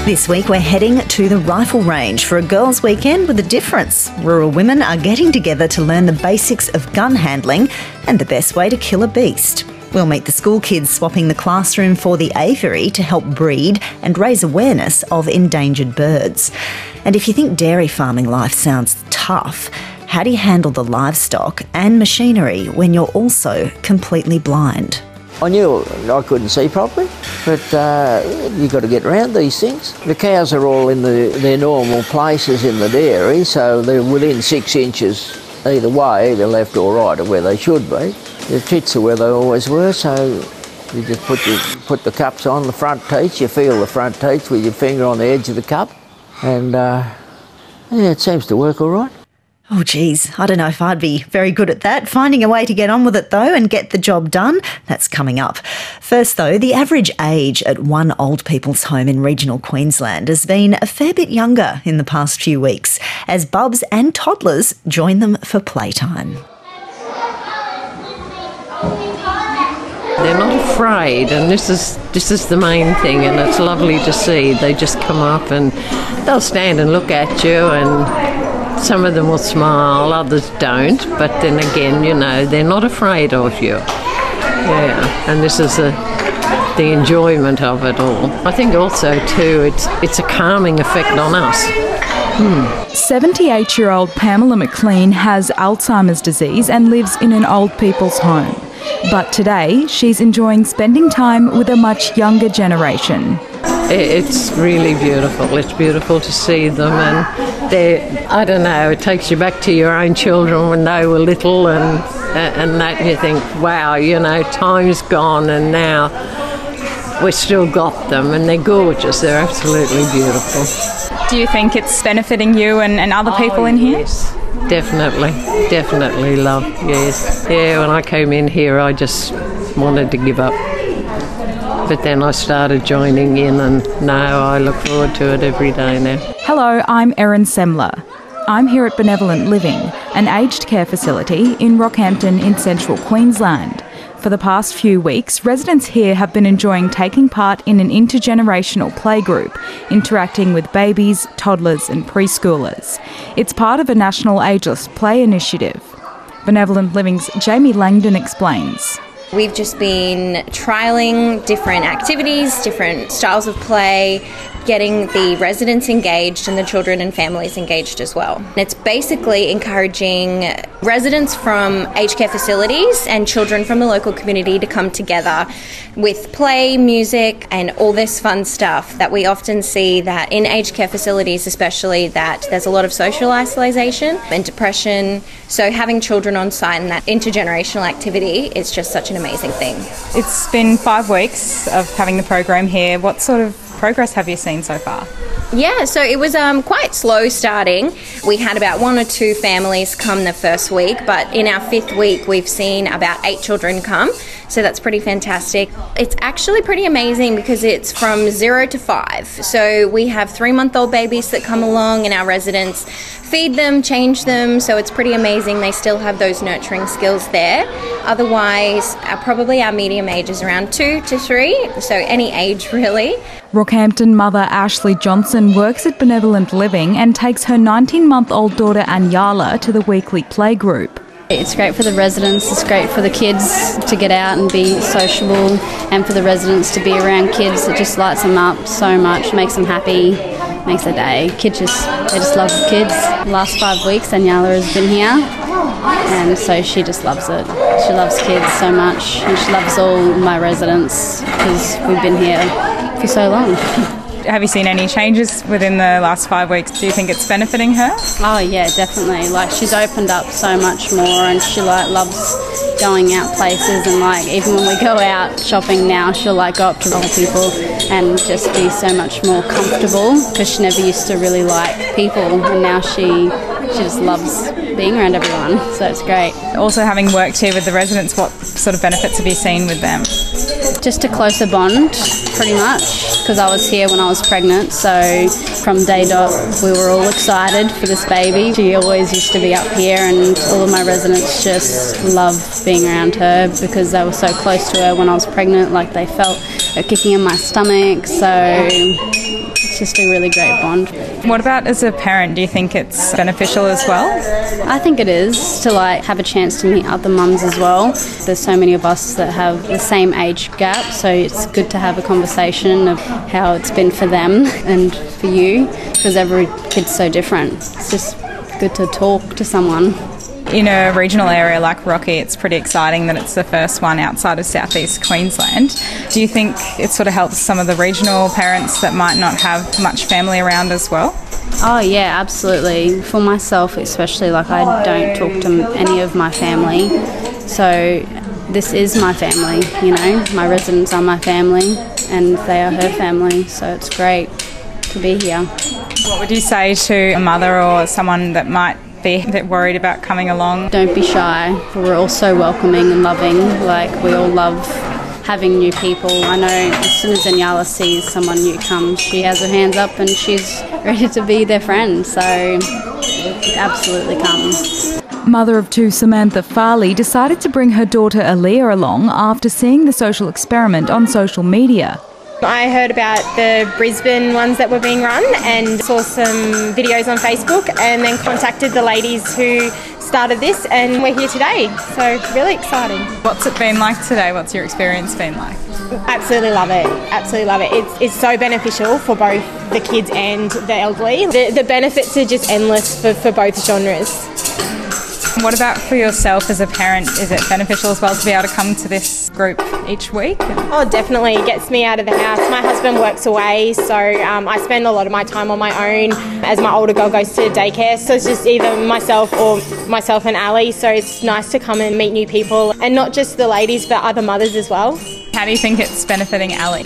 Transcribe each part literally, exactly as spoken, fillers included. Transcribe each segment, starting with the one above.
This week we're heading to the rifle range for a girls' weekend with a difference. Rural women are getting together to learn the basics of gun handling and the best way to kill a beast. We'll meet the school kids swapping the classroom for the aviary to help breed and raise awareness of endangered birds. And if you think dairy farming life sounds tough, how do you handle the livestock and machinery when you're also completely blind? I knew I couldn't see properly, but uh, you've got to get around these things. The cows are all in the, their normal places in the dairy, so they're within six inches either way, either left or right, of where they should be. The tits are where they always were, so you just put, your, put the cups on the front teats, you feel the front teats with your finger on the edge of the cup, and uh, yeah, it seems to work all right. Oh, geez, I don't know if I'd be very good at that. Finding a way to get on with it, though, and get the job done, that's coming up. First, though, the average age at one old people's home in regional Queensland has been a fair bit younger in the past few weeks, as bubs and toddlers join them for playtime. They're not afraid, and this is this is the main thing, and it's lovely to see. They just come up and they'll stand and look at you, and some of them will smile, others don't, but then again, you know, they're not afraid of you. Yeah, and this is the, the enjoyment of it all. I think also, too, it's, it's a calming effect on us. Hmm. seventy-eight-year-old Pamela McLean has Alzheimer's disease and lives in an old people's home. But today, she's enjoying spending time with a much younger generation. It's really beautiful. It's beautiful to see them, and they, I don't know, it takes you back to your own children when they were little, and and that you think, wow, you know, time's gone, and now we've still got them, and they're gorgeous. They're absolutely beautiful. Do you think it's benefiting you and, and other people oh, in here? Yes, definitely, definitely, love. Yes, yeah. When I came in here, I just wanted to give up. But then I started joining in, and now I look forward to it every day now. Hello, I'm Erin Semler. I'm here at Benevolent Living, an aged care facility in Rockhampton in central Queensland. For the past few weeks, residents here have been enjoying taking part in an intergenerational playgroup, interacting with babies, toddlers and preschoolers. It's part of a national ageless play initiative. Benevolent Living's Jamie Langdon explains. We've just been trialling different activities, different styles of play, getting the residents engaged and the children and families engaged as well. It's basically encouraging residents from aged care facilities and children from the local community to come together with play, music and all this fun stuff that we often see that in aged care facilities especially, that there's a lot of social isolation and depression. So having children on site and that intergenerational activity is just such an amazing thing. It's been five weeks of having the program here. What sort of progress have you seen so far? Yeah, so it was um, quite slow starting. We had about one or two families come the first week, but in our fifth week we've seen about eight children come, so that's pretty fantastic. It's actually pretty amazing because it's from zero to five. So we have three-month-old babies that come along and our residents feed them, change them, so it's pretty amazing. They still have those nurturing skills there. Otherwise, uh, probably our medium age is around two to three, so any age really. Rockhampton mother Ashley Johnson works at Benevolent Living and takes her nineteen-month-old daughter Anyala to the weekly playgroup. It's great for the residents, it's great for the kids to get out and be sociable, and for the residents to be around kids. It just lights them up so much, makes them happy, makes their day. Kids just, they just love kids. Last five weeks Anyala has been here, and so she just loves it. She loves kids so much, and she loves all my residents because we've been here for so long. Have you seen any changes within the last five weeks? Do you think it's benefiting her? Oh yeah, definitely. Like, she's opened up so much more, and she like loves going out places, and like even when we go out shopping now, she'll like go up to old people and just be so much more comfortable because she never used to really like people, and now she she just loves being around everyone, so it's great. Also, having worked here with the residents, what sort of benefits have you seen with them? Just a closer bond, pretty much, because I was here when I was pregnant, so from day dot we were all excited for this baby. She always used to be up here, and all of my residents just love being around her because they were so close to her when I was pregnant. Like, they felt her kicking in my stomach, so it's it's just a really great bond. What about as a parent? Do you think it's beneficial as well? I think it is to like have a chance to meet other mums as well. There's so many of us that have the same age gap, so it's good to have a conversation of how it's been for them and for you, because every kid's so different. It's just good to talk to someone. In a regional area like Rocky, it's pretty exciting that it's the first one outside of southeast Queensland. Do you think it sort of helps some of the regional parents that might not have much family around as well? Oh yeah, absolutely. For myself especially, like I don't talk to any of my family, so this is my family, you know. My residents are my family and they are her family, so it's great to be here. What would you say to a mother or someone that might be a bit worried about coming along? Don't be shy. We're all so welcoming and loving. Like, we all love having new people. I know as soon as Daniela sees someone new come, she has her hands up and she's ready to be their friend. So it absolutely comes. Mother of two Samantha Farley decided to bring her daughter Aaliyah along after seeing the social experiment on social media. I heard about the Brisbane ones that were being run and saw some videos on Facebook and then contacted the ladies who started this, and we're here today, so really exciting. What's it been like today? What's your experience been like? Absolutely love it, absolutely love it. It's, it's so beneficial for both the kids and the elderly. The, the benefits are just endless for, for both genres. What about for yourself as a parent? Is it beneficial as well to be able to come to this group each week? Oh, definitely. It gets me out of the house. My husband works away, so um, I spend a lot of my time on my own as my older girl goes to daycare. So it's just either myself or myself and Ali. So it's nice to come and meet new people, and not just the ladies, but other mothers as well. How do you think it's benefiting Ali?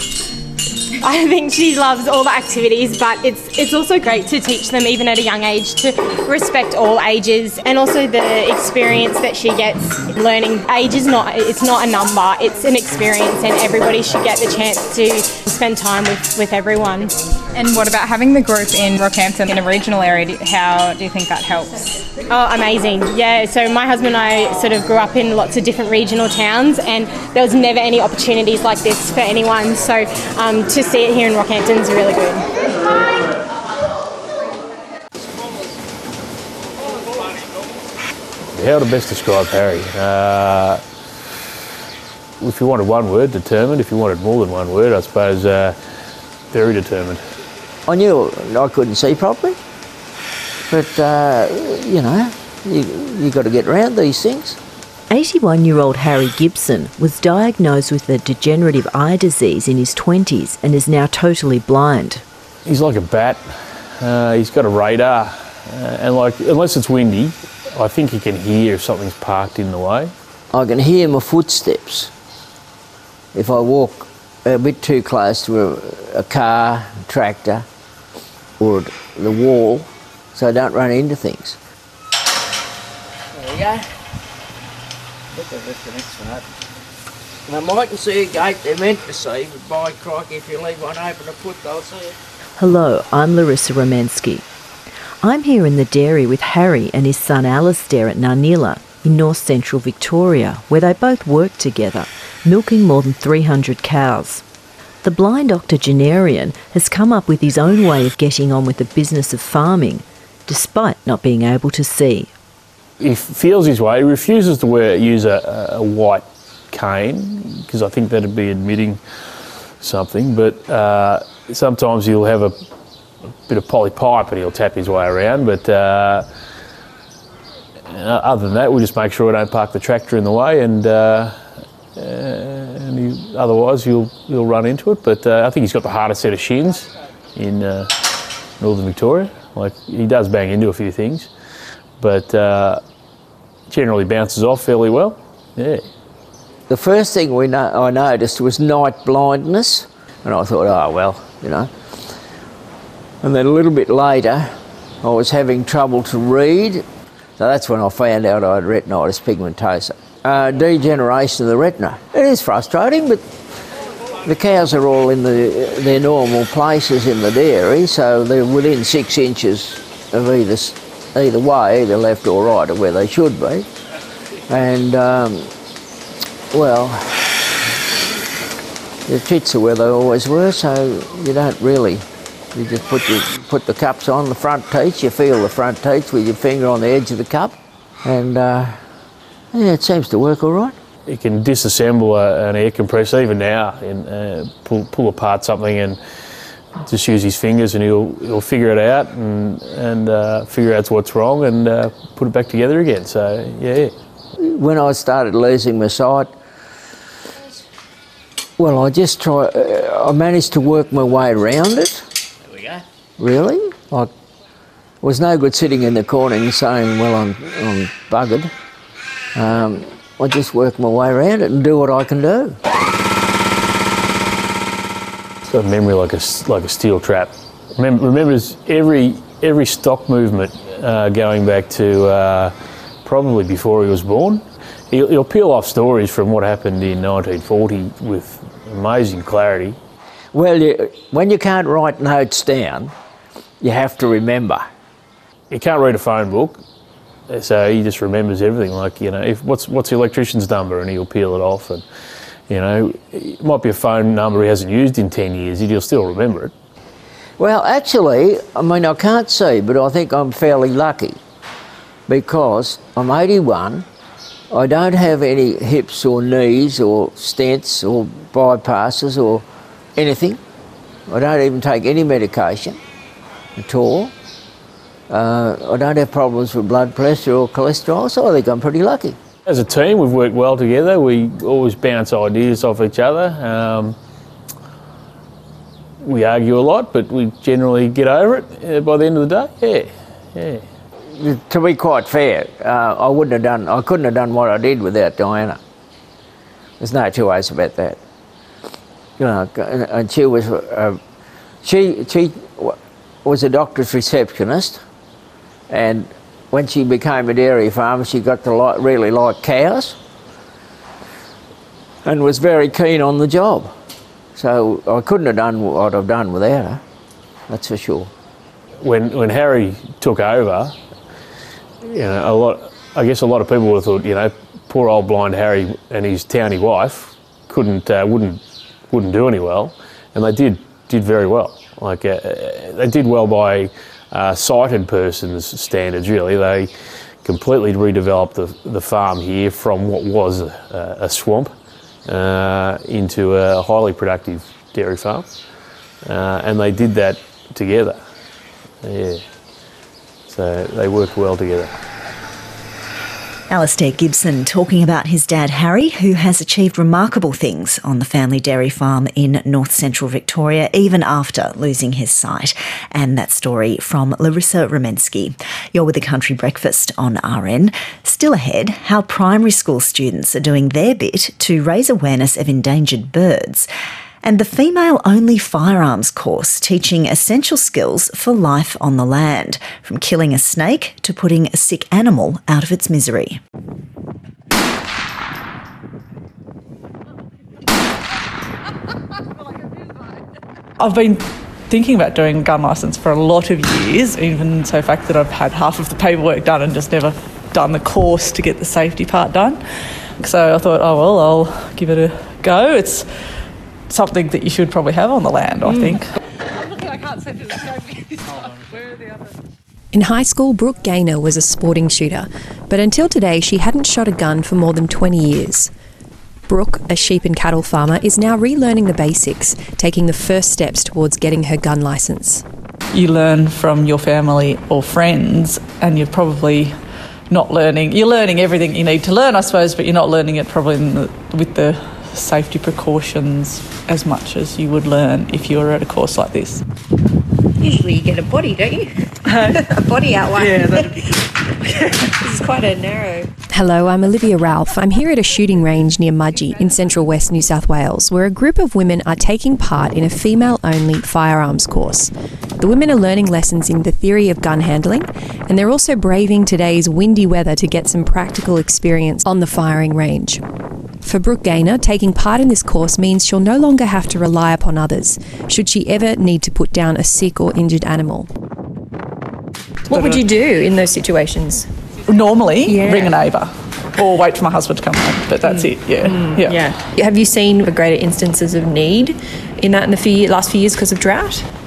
I think she loves all the activities, but it's it's also great to teach them, even at a young age, to respect all ages, and also the experience that she gets learning. Age is not, it's not a number, it's an experience, and everybody should get the chance to spend time with, with everyone. And what about having the group in Rockhampton in a regional area? How do you think that helps? Oh, amazing. Yeah, so my husband and I sort of grew up in lots of different regional towns, and there was never any opportunities like this for anyone, so um, to see it here in Rockhampton is really good. How to best describe Harry? Uh, if you wanted one word, determined. If you wanted more than one word, I suppose uh, very determined. I knew I couldn't see properly, but uh, you know, you you got to get around these things. eighty-one-year-old Harry Gibson was diagnosed with a degenerative eye disease in his twenties and is now totally blind. He's like a bat. Uh, he's got a radar, uh, and like unless it's windy, I think he can hear if something's parked in the way. I can hear my footsteps if I walk a bit too close to a, a car, tractor, or the wall, so I don't run into things. There we go. That's the next one open. Now, Mike see a gate they're meant to see, but by crikey, if you leave one open a foot, they'll see it. Hello, I'm Larissa Romansky. I'm here in the dairy with Harry and his son Alistair at Narnilla in north central Victoria, where they both work together, milking more than three hundred cows. The blind octogenarian has come up with his own way of getting on with the business of farming, despite not being able to see. He feels his way. He refuses to wear use a, a white cane because I think that'd be admitting something. But uh, sometimes he'll have a, a bit of poly pipe and he'll tap his way around. But uh, other than that, we'll just make sure we don't park the tractor in the way, and uh, and he, otherwise you'll you'll run into it. But uh, I think he's got the hardest set of shins in uh, northern Victoria. Like, he does bang into a few things, but uh, generally bounces off fairly well. Yeah. The first thing we no- I noticed was night blindness, and I thought, oh well, you know. And then a little bit later, I was having trouble to read, so that's when I found out I had retinitis pigmentosa. Uh, degeneration of the retina. It is frustrating, but the cows are all in the, their normal places in the dairy, so they're within six inches of either either way, either left or right, of where they should be. And, um, well, the tits are where they always were, so you don't really You just put your, put the cups on the front teats, you feel the front teats with your finger on the edge of the cup, and uh, yeah, it seems to work all right. You can disassemble a, an air compressor even now and uh, pull, pull apart something and just use his fingers and he'll, he'll figure it out and, and uh, figure out what's wrong and uh, put it back together again. So, yeah. When I started losing my sight, well, I just try. Uh, I managed to work my way around it. There we go. Really? Like, it was no good sitting in the corner and saying, well, I'm, I'm buggered. Um, I just work my way around it and do what I can do. It's got a memory like a, like a steel trap. Remem- remembers every, every stock movement uh, going back to uh, probably before he was born. He'll, he'll peel off stories from what happened in nineteen forty with amazing clarity. Well, you, when you can't write notes down, you have to remember. He can't read a phone book, so he just remembers everything. Like, you know, if what's what's the electrician's number, and he'll peel it off. And, you know, it might be a phone number he hasn't used in ten years, he'll still remember it. Well, actually, I mean, I can't see, but I think I'm fairly lucky because I'm eighty-one. I don't have any hips or knees or stents or bypasses or anything. I don't even take any medication at all. Uh, I don't have problems with blood pressure or cholesterol, so I think I'm pretty lucky. As a team, we've worked well together. We always bounce ideas off each other. Um, we argue a lot, but we generally get over it uh, by the end of the day. Yeah, yeah. To be quite fair, uh, I wouldn't have done. I couldn't have done what I did without Diana. There's no two ways about that. You know, and she was. Uh, she she was a doctor's receptionist, and when she became a dairy farmer, she got to like, really like cows, and was very keen on the job. So I couldn't have done what I've done without her. That's for sure. When when Harry took over, you know, a lot. I guess a lot of people would have thought, you know, poor old blind Harry and his towny wife couldn't, uh, wouldn't, wouldn't do any well, and they did did very well. Like uh, they did well by uh, sighted person's standards. Really, they completely redeveloped the the farm here from what was a, a swamp uh, into a highly productive dairy farm, uh, and they did that together. Yeah. So they worked well together. Alastair Gibson talking about his dad Harry, who has achieved remarkable things on the family dairy farm in north central Victoria, even after losing his sight. And that story from Larissa Romensky. You're with the Country Breakfast on R N. Still ahead, how primary school students are doing their bit to raise awareness of endangered birds. And the female-only firearms course teaching essential skills for life on the land, from killing a snake to putting a sick animal out of its misery. I've been thinking about doing a gun licence for a lot of years, even so fact that I've had half of the paperwork done and just never done the course to get the safety part done. So I thought, oh well, I'll give it a go. It's something that you should probably have on the land, I think. I'm looking, I can't see this. Where are the others? In high school, Brooke Gaynor was a sporting shooter, but until today she hadn't shot a gun for more than twenty years. Brooke, a sheep and cattle farmer, is now relearning the basics, taking the first steps towards getting her gun licence. You learn from your family or friends, and you're probably not learning. You're learning everything you need to learn, I suppose, but you're not learning it probably in the, with the safety precautions as much as you would learn if you were at a course like this. Usually you get a body, don't you? a body out one. Yeah, that'd be good. This is quite a narrow. Hello, I'm Olivia Ralph. I'm here at a shooting range near Mudgee in central west New South Wales, where a group of women are taking part in a female-only firearms course. The women are learning lessons in the theory of gun handling, and they're also braving today's windy weather to get some practical experience on the firing range. For Brooke Gaynor, taking part in this course means she'll no longer have to rely upon others, should she ever need to put down a sick or injured animal. What would you do in those situations? Normally, yeah. ring a neighbour or wait for my husband to come home, but that's mm. it, yeah. Mm. yeah. Yeah. Have you seen greater instances of need in that in the few, last few years because of drought?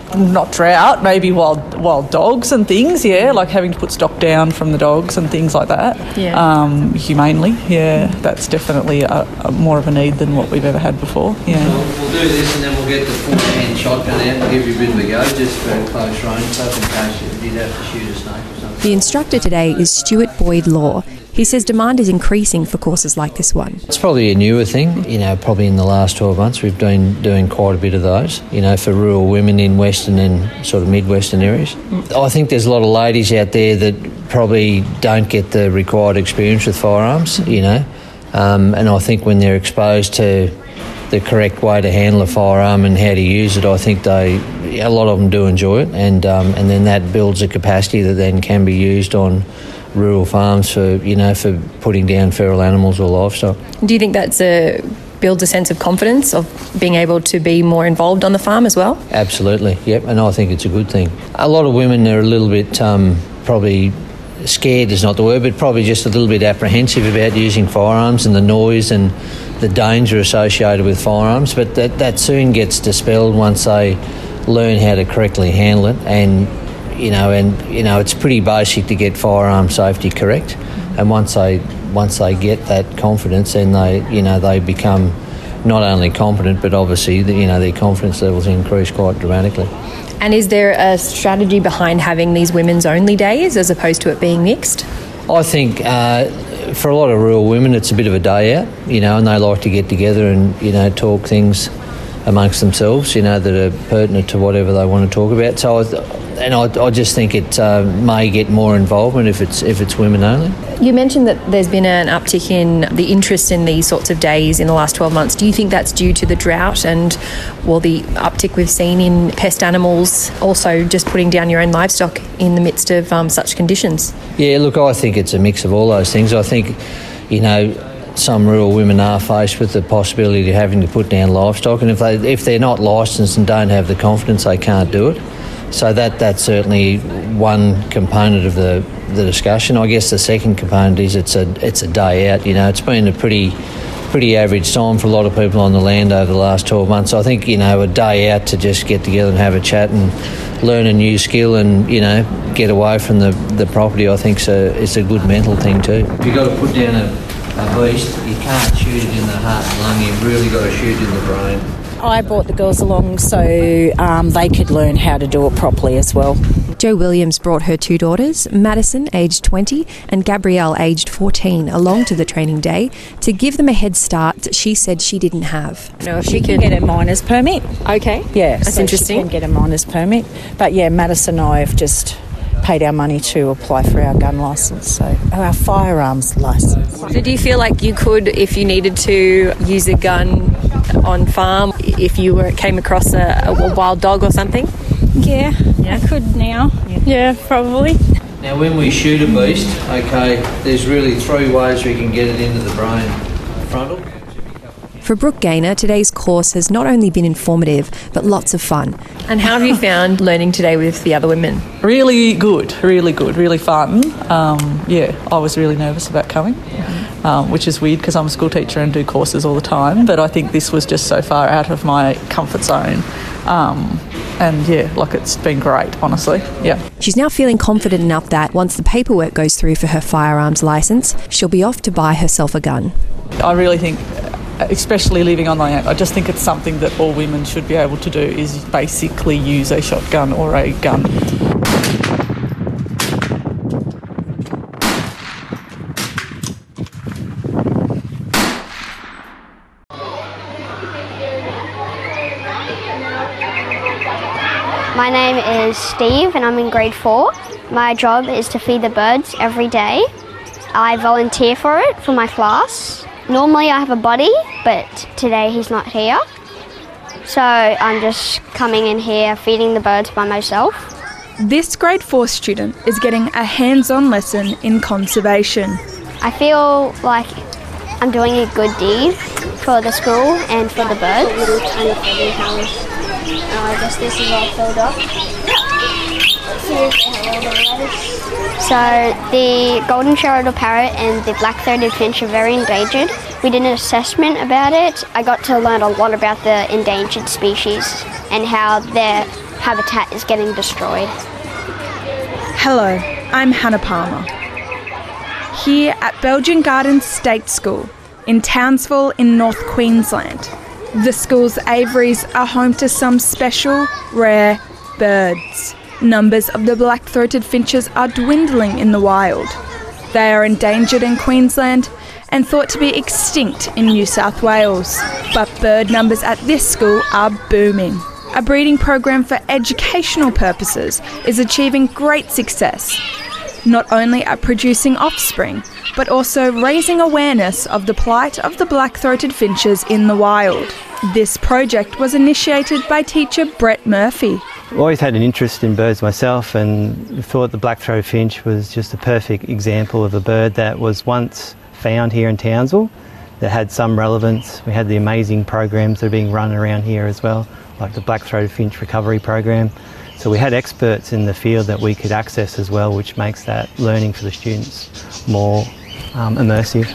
not drought, maybe wild wild dogs and things, yeah, like having to put stock down from the dogs and things like that. Yeah. Um, humanely, yeah, that's definitely a, a more of a need than what we've ever had before. Yeah. We'll, we'll do this and then we'll get the four-hand shotgun out and give you a bit of a go, just for close range stuff in case you did have to shoot a snake or something. The instructor today is Stuart Boyd Law. He says demand is increasing for courses like this one. It's probably a newer thing, you know, probably in the last twelve months we've been doing quite a bit of those, you know, for rural women in western and sort of mid-western areas. I think there's a lot of ladies out there that probably don't get the required experience with firearms, you know, um, and I think when they're exposed to the correct way to handle a firearm and how to use it, I think they, a lot of them do enjoy it, and um, and then that builds a capacity that then can be used on rural farms for, you know, for putting down feral animals or livestock. Do you think that's a builds a sense of confidence of being able to be more involved on the farm as well? Absolutely, yep, and I think it's a good thing. A lot of women are a little bit um, probably scared is not the word, but probably just a little bit apprehensive about using firearms and the noise and the danger associated with firearms, but that, that soon gets dispelled once they learn how to correctly handle it. And you know, and you know, it's pretty basic to get firearm safety correct. And once they once they get that confidence, then they, you know, they become not only competent, but obviously, the, you know, their confidence levels increase quite dramatically. And is there a strategy behind having these women's only days as opposed to it being mixed? I think uh, for a lot of rural women, it's a bit of a day out, you know, and they like to get together and, you know, talk things amongst themselves, you know, that are pertinent to whatever they want to talk about. So, I, and I, I just think it uh, may get more involvement if it's if it's women only. You mentioned that there's been an uptick in the interest in these sorts of days in the last twelve months. Do you think that's due to the drought and, well, the uptick we've seen in pest animals, also just putting down your own livestock in the midst of um, such conditions? Yeah, look, I think it's a mix of all those things. I think, you know, some rural women are faced with the possibility of having to put down livestock, and if they if they're not licensed and don't have the confidence, they can't do it. So that that's certainly one component of the, the discussion. I guess the second component is it's a it's a day out. You know, it's been a pretty pretty average time for a lot of people on the land over the last twelve months. I think, you know, a day out to just get together and have a chat and learn a new skill and, you know, get away from the, the property, I think so it's a good mental thing too. You've got to put down a, a beast, you can't shoot it in the heart and lung, you've really got to shoot in the brain. I brought the girls along so um, they could learn how to do it properly as well. Jo Williams brought her two daughters, Madison, aged twenty, and Gabrielle, aged fourteen, along to the training day to give them a head start that she said she didn't have. No, she can get a miner's permit. Okay. Yeah, that's so interesting. She can get a miner's permit. But yeah, Madison and I have just paid our money to apply for our gun licence, so our firearms licence. So do you feel like you could, if you needed to, use a gun on farm if you were came across a, a wild dog or something? Yeah, yeah. I could now. Yeah. yeah, probably. Now when we shoot a beast, okay, there's really three ways we can get it into the brain. Frontal. For Brooke Gaynor, today's course has not only been informative, but lots of fun. And how have you found learning today with the other women? Really good, really good, really fun. Um, yeah, I was really nervous about coming, mm-hmm. um, which is weird because I'm a school teacher and do courses all the time, but I think this was just so far out of my comfort zone. Um, and yeah, like it's been great, honestly, yeah. She's now feeling confident enough that once the paperwork goes through for her firearms licence, she'll be off to buy herself a gun. I really think, especially living on my own, I just think it's something that all women should be able to do, is basically use a shotgun or a gun. My name is Steve and I'm in grade four. My job is to feed the birds every day. I volunteer for it for my class. Normally I have a buddy, but today he's not here. So I'm just coming in here feeding the birds by myself. This grade four student is getting a hands-on lesson in conservation. I feel like I'm doing a good deed for the school and for the birds. Little tiny feeding house. Uh, I guess this is all filled up. So the golden Geralded parrot and the black-throated finch are very endangered. We did an assessment about it. I got to learn a lot about the endangered species and how they're habitat is getting destroyed. Hello, I'm Hannah Palmer. Here at Belgian Gardens State School in Townsville in North Queensland. The school's aviaries are home to some special, rare birds. Numbers of the black-throated finches are dwindling in the wild. They are endangered in Queensland and thought to be extinct in New South Wales. But bird numbers at this school are booming. A breeding program for educational purposes is achieving great success, not only at producing offspring, but also raising awareness of the plight of the black-throated finches in the wild. This project was initiated by teacher Brett Murphy. I've always had an interest in birds myself and thought the black-throated finch was just a perfect example of a bird that was once found here in Townsville that had some relevance. We had the amazing programs that are being run around here as well, like the black-throated finch recovery program. So we had experts in the field that we could access as well, which makes that learning for the students more um, immersive.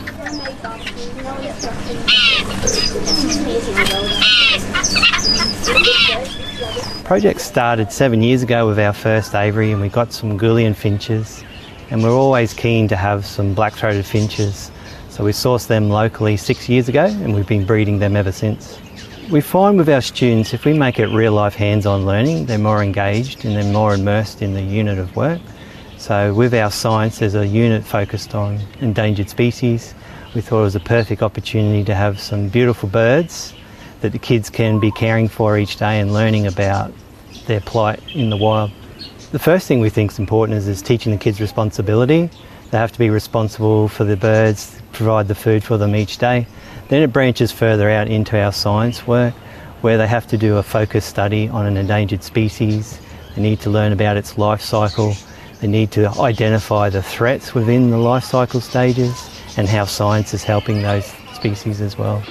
The project started seven years ago with our first aviary, and we got some Gouldian finches, and we're always keen to have some black-throated finches. So we sourced them locally six years ago, and we've been breeding them ever since. We find with our students, if we make it real-life hands-on learning, they're more engaged and they're more immersed in the unit of work. So with our science, there's a unit focused on endangered species. We thought it was a perfect opportunity to have some beautiful birds that the kids can be caring for each day and learning about their plight in the wild. The first thing we think is important is, is teaching the kids responsibility. They have to be responsible for the birds, provide the food for them each day. Then it branches further out into our science work, where they have to do a focused study on an endangered species. They need to learn about its life cycle. They need to identify the threats within the life cycle stages and how science is helping those species as well.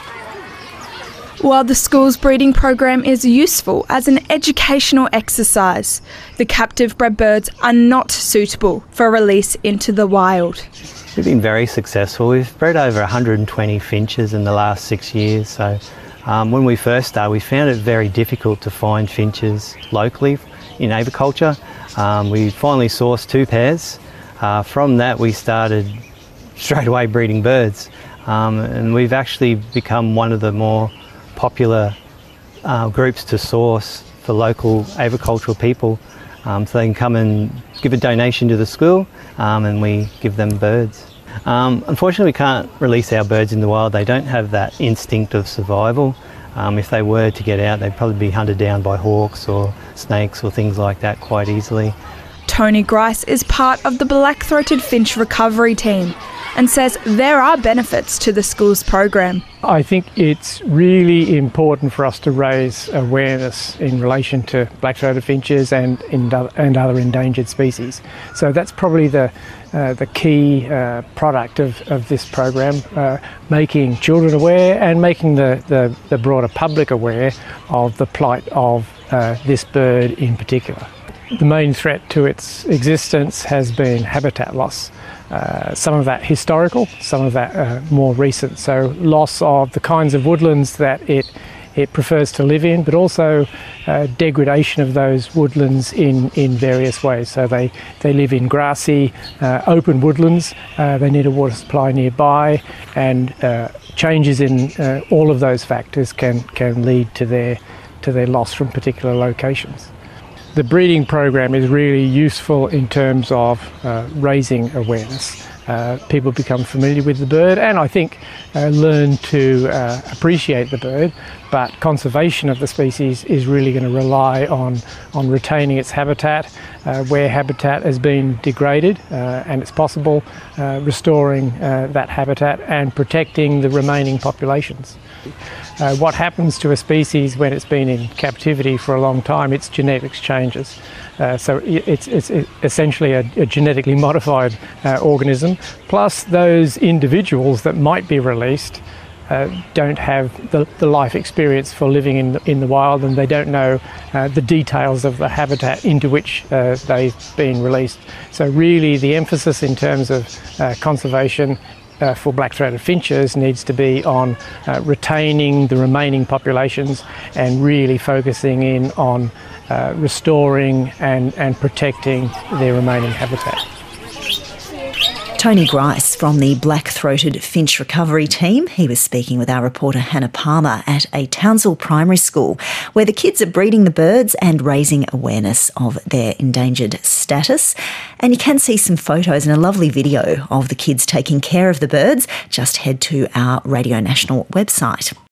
While the school's breeding program is useful as an educational exercise, the captive bred birds are not suitable for release into the wild. We've been very successful. We've bred over one hundred twenty finches in the last six years. So um, when we first started, we found it very difficult to find finches locally in aviculture. Um, we finally sourced two pairs. Uh, from that, we started straight away breeding birds. Um, and we've actually become one of the more popular uh, groups to source for local avicultural people, um, so they can come and give a donation to the school, um, and we give them birds. Um, unfortunately, we can't release our birds in the wild. They don't have that instinct of survival. Um, if they were to get out, they'd probably be hunted down by hawks or snakes or things like that quite easily. Tony Grice is part of the black-throated finch recovery team and says there are benefits to the school's program. I think it's really important for us to raise awareness in relation to black-throated finches and, in, and other endangered species. So that's probably the, uh, the key uh, product of, of this program, uh, making children aware and making the, the, the broader public aware of the plight of uh, this bird in particular. The main threat to its existence has been habitat loss. Uh, some of that historical, some of that uh, more recent. So loss of the kinds of woodlands that it it prefers to live in, but also uh, degradation of those woodlands in, in various ways. So they, they live in grassy, uh, open woodlands, uh, they need a water supply nearby, and uh, changes in uh, all of those factors can, can lead to their, to their loss from particular locations. The breeding program is really useful in terms of uh, raising awareness. Uh, people become familiar with the bird and I think uh, learn to uh, appreciate the bird, but conservation of the species is really going to rely on, on retaining its habitat. Uh, where habitat has been degraded uh, and it's possible, uh, restoring uh, that habitat and protecting the remaining populations. Uh, what happens to a species when it's been in captivity for a long time? Its genetics changes. Uh, so it's, it's essentially a, a genetically modified uh, organism, plus those individuals that might be released uh, don't have the, the life experience for living in the, in the wild, and they don't know uh, the details of the habitat into which uh, they've been released. So really the emphasis in terms of uh, conservation uh, for black-throated finches needs to be on uh, retaining the remaining populations and really focusing in on uh, restoring and, and protecting their remaining habitat. Tony Grice from the Black-Throated Finch Recovery Team. He was speaking with our reporter Hannah Palmer at a Townsville primary school where the kids are breeding the birds and raising awareness of their endangered status. And you can see some photos and a lovely video of the kids taking care of the birds. Just head to our Radio National website.